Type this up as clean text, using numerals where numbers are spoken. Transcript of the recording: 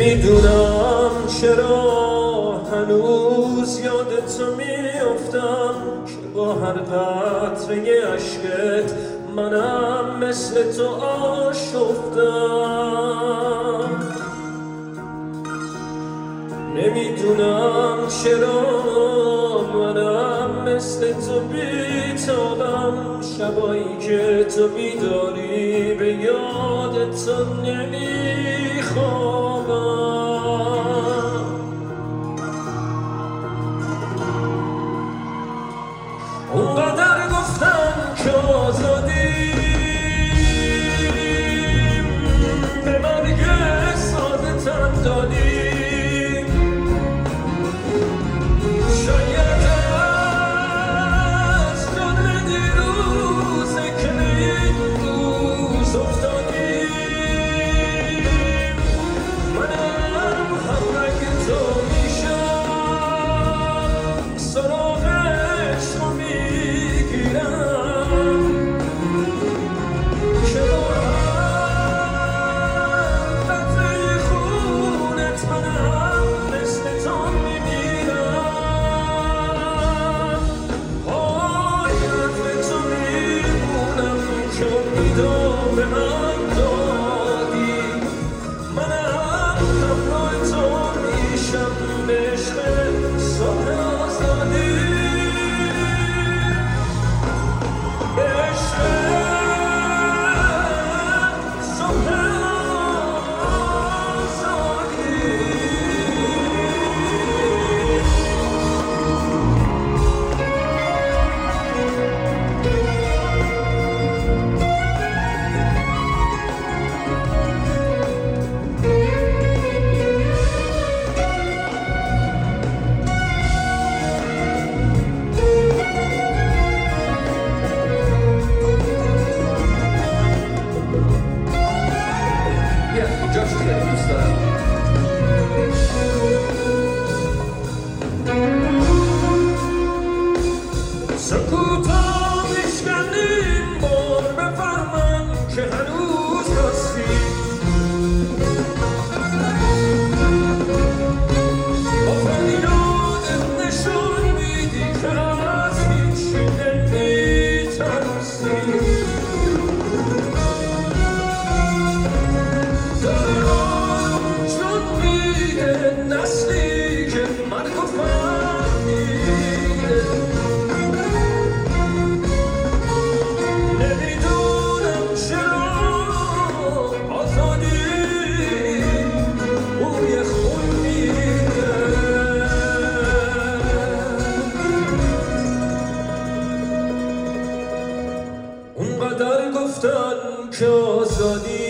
نمیدونم چرا هنوز یادت میافتم که با هر قطره اشکت منم مثل تو آشفتم. نمیدونم چرا منم مثل تو بیتابم، شبایی که تو بیداری به یادت تو نمیخوابم. اونقدر گفتن که آزادیم، به مرگ ساده تن دادیم. شاید از جان دیروزه که این روز افتادیم، منم همراه تو میشم، سراغش رو میگیرم که با هر قطره خونت منم مثل تو میمیرم. باید به تو میمونم که امیدو به من دادی، منم همراه تو میشم به عشق صبح آزادی، به عشق صبح آزادی. Just kidding, style. سکوتا میشکنیم بار بفهمم که هنوز هستی، با فریادت نشون میدی که از هیچی نمیترسی. داره آروم جون میده نسلی که مرگ و فهمیده. نمیدونم چرا آزادی بوی خون میده. اونقدر گفتن که آزادی